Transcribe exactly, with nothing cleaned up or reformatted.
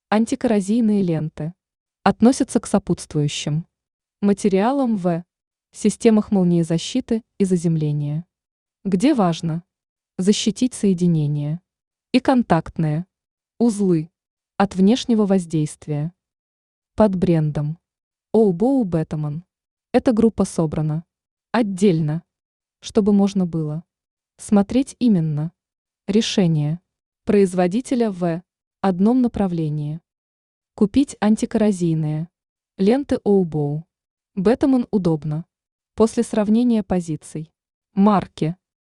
Антикоррозийные ленты относятся к сопутствующим материалам в системах молниезащиты и заземления, где важно защитить соединения и контактные узлы от внешнего воздействия. Под брендом Оубоу Бетамон эта группа собрана отдельно, чтобы можно было смотреть именно решение производителя в одном направлении. Купить антикоррозийные ленты Оубоу Бетамон удобно после сравнения позиций марки